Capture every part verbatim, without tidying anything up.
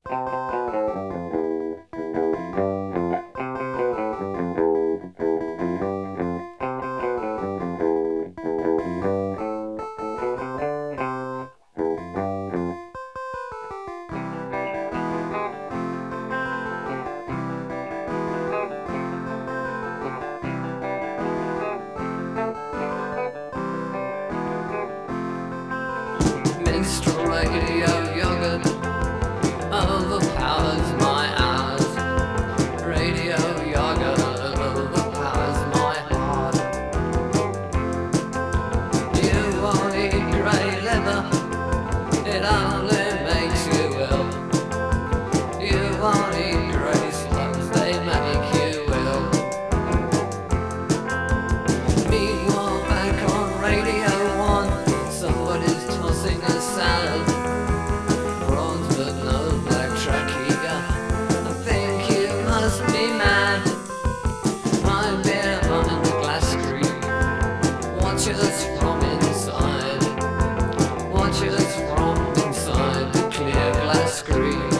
Minstrel radio yogurt overpowers my hours. Radio yogurt overpowers my heart. You won't eat grey liver, it only makes you ill. You won't eat grey slugs, they make you ill. Meanwhile, back on Radio One, somebody's tossing a salad, prawns but no black trachea. I think you must be mad. I'm behind the glass screen, watch us from inside. Watch us from inside the clear glass screen.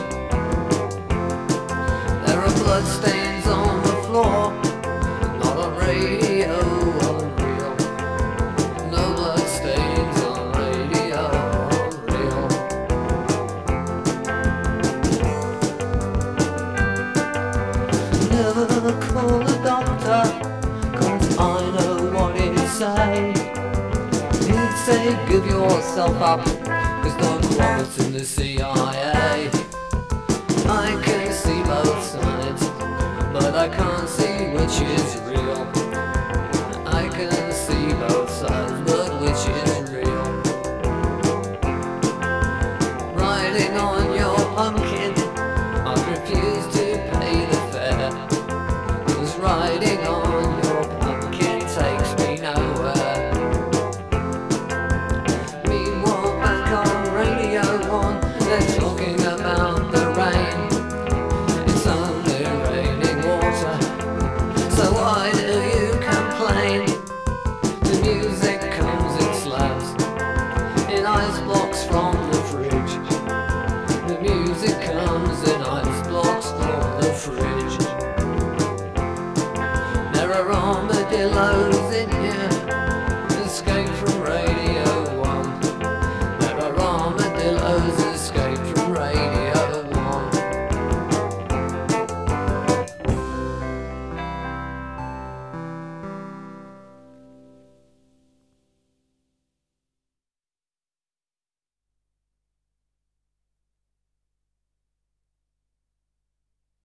There are bloodstains on the floor, not on radio unreal. No bloodstains on radio unreal. Never call a doctor, cause I know what he'd say. He'd say give yourself up, there's no promise in the C I A. I can see both sides, but I can't see which is real. I can see both sides, but which is real? Riding on your pumpkin, I'd refuse to pay the fare, cause riding on your pumpkin takes me nowhere. Meanwhile, back on Radio One, they're talking